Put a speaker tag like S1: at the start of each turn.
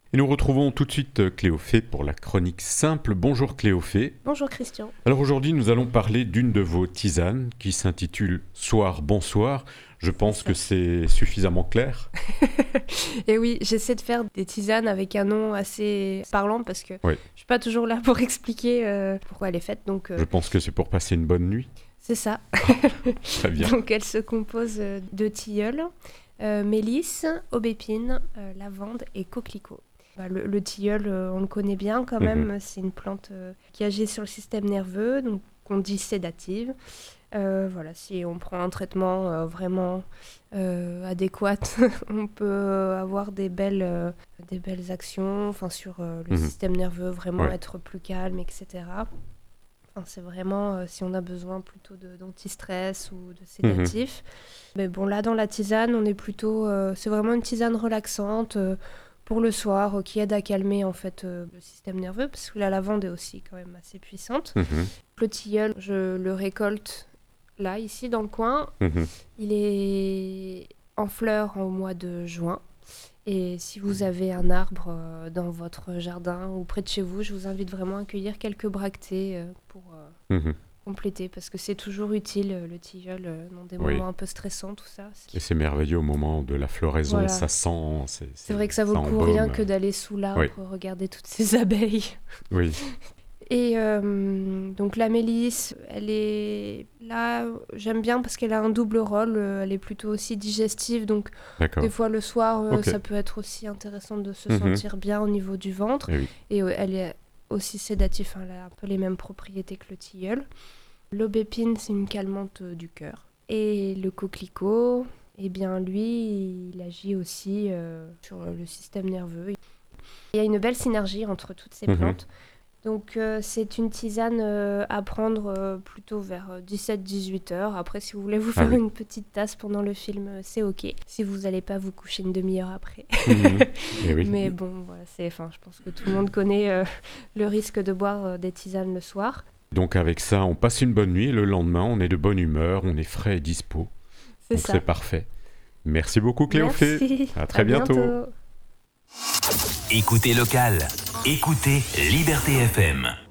S1: Et nous retrouvons tout de suite Cléophée pour la chronique simple. Bonjour Cléophée.
S2: Bonjour Christian.
S1: Alors aujourd'hui, nous allons parler d'une de vos tisanes qui s'intitule Soir, bonsoir. Je pense que c'est suffisamment clair.
S2: Et oui, j'essaie de faire des tisanes avec un nom assez parlant parce que
S1: Oui.
S2: je suis pas toujours là pour expliquer pourquoi elle est faite. Donc
S1: Je pense que c'est pour passer une bonne nuit.
S2: c'est ça.
S1: Très bien.
S2: Donc elle se compose de tilleul, mélisse, aubépine, lavande et coquelicot. Le tilleul, on le connaît bien quand même. C'est une plante qui agit sur le système nerveux, donc on dit sédative. Voilà, si on prend un traitement vraiment adéquat, on peut avoir des belles actions sur le système nerveux, vraiment être plus calme, etc. Enfin, c'est vraiment si on a besoin plutôt d'anti-stress ou de sédatif. Mais bon, là, dans la tisane, on est plutôt... c'est vraiment une tisane relaxante pour le soir qui aide à calmer en fait le système nerveux, parce que la lavande est aussi quand même assez puissante. Le tilleul, je le récolte là, ici, dans le coin. Il est en fleurs au mois de juin. Et si vous avez un arbre dans votre jardin ou près de chez vous, je vous invite vraiment à cueillir quelques bractées pour compléter, parce que c'est toujours utile, le tilleul, dans des moments un peu stressants, tout ça.
S1: Et c'est merveilleux au moment de la floraison,
S2: Voilà.
S1: ça sent...
S2: C'est vrai que ça vaut le coup, rien que d'aller sous l'arbre, regarder toutes ces abeilles.
S1: Oui.
S2: Et donc la mélisse, elle est là, j'aime bien parce qu'elle a un double rôle, elle est plutôt aussi digestive, donc des fois le soir, ça peut être aussi intéressant de se sentir bien au niveau du ventre. Et elle est aussi sédative, elle a un peu les mêmes propriétés que le tilleul. L'aubépine, c'est une calmante du cœur. Et le coquelicot, eh bien lui, il agit aussi sur le système nerveux. Il y a une belle synergie entre toutes ces plantes. Donc c'est une tisane à prendre plutôt vers 17-18 heures. Après, si vous voulez vous faire une petite tasse pendant le film, c'est ok. Si vous n'allez pas vous coucher une demi-heure après. Mais bon, voilà, je pense que tout le monde connaît le risque de boire des tisanes le soir.
S1: Donc avec ça, on passe une bonne nuit et le lendemain, on est de bonne humeur, on est frais et dispo. Donc c'est parfait. Merci beaucoup Cléophée.
S2: Merci.
S1: À très bientôt.
S3: Écoutez local, écoutez Liberté FM.